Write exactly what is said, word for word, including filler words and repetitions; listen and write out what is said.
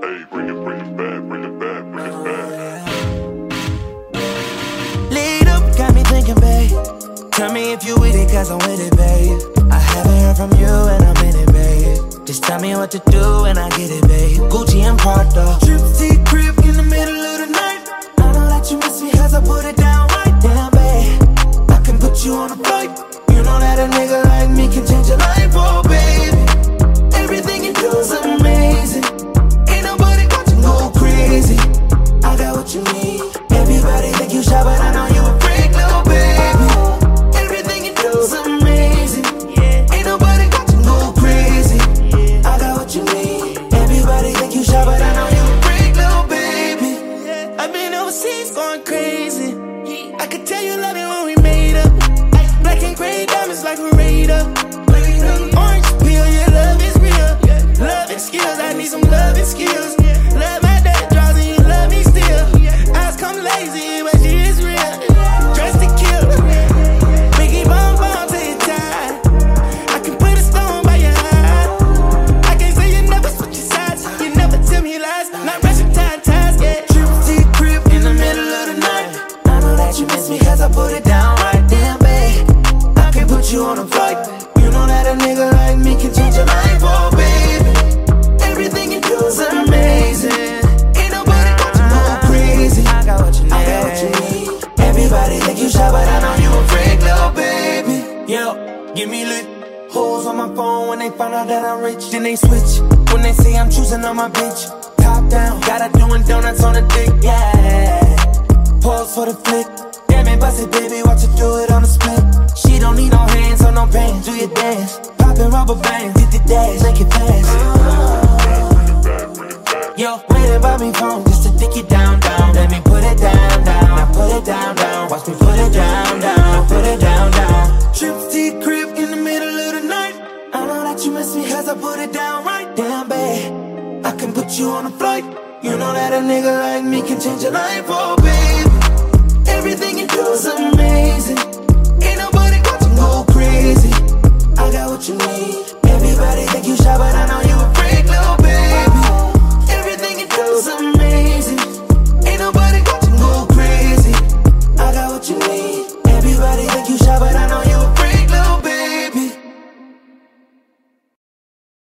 Hey, bring it, bring it back, bring it back, bring it back. Lead up, got me thinking, babe. Tell me if you with it, cause I'm with it, babe. I haven't heard from you and I'm in it, babe. Just tell me what to do and I get it, babe. Gucci and Prada. Trip to crib in the middle of the night. I know that you miss me cause I put it down right down, babe. I can put you on a flight. You know that a nigga like me can change your life, oh baby. Everything you do is amazing. Ain't nobody got you go crazy. I got what you need. Everybody think you shy, but I know you a freak, little baby. Everything you do is amazing. Ain't nobody got you go crazy. I got what you need. Everybody think you shy, but I know you a freak, little baby. I've been overseas going crazy. I could tell you love it when we made up. Black and gray diamonds like a radar. Orange peel, your love is real. Love and skills, I need some love and skills. Love my dad draws and you love me still. Eyes come lazy, but she is real. Dressed to kill. Biggie bomb bomb till you die. I can put a stone by your eye. I can't say you never switch your sides. You never tell me lies. Not rushing time ties, yeah. Trip to the crib in the middle of the night. I know that you miss me cause I put it down right damn, babe. I can put you on a flight. You know that a nigga like me can change your life, oh baby. Everything you do is amazing. Ain't nobody got you go crazy. I got what you need. I got what you need. Everybody think you shy, but I know you a freak, little baby. Yo, give me lit. Hoes on my phone when they find out that I'm rich. Then they switch when they say I'm choosing on my bitch. Top down, got her doing donuts on the dick, yeah. Pause for the flick. Damn it, bust it, baby, watch her do it on the split. She don't need no hands or no pants. Do your dance, poppin' rubber bands, hit the dash, make it fast. Yo, waiting by me phone just to dick it down, down. Let me put it down, down. Now put it down, down. Watch me put it down, down. Now put it down, down. Trip to the crib in the middle of the night. I know that you miss me cause I put it down right down, babe. I can put you on a flight. You know that a nigga like me can change your life, oh baby. Everything you do is amazing. Ain't nobody got you go crazy. I got what you need. Everybody think you shy, but I know you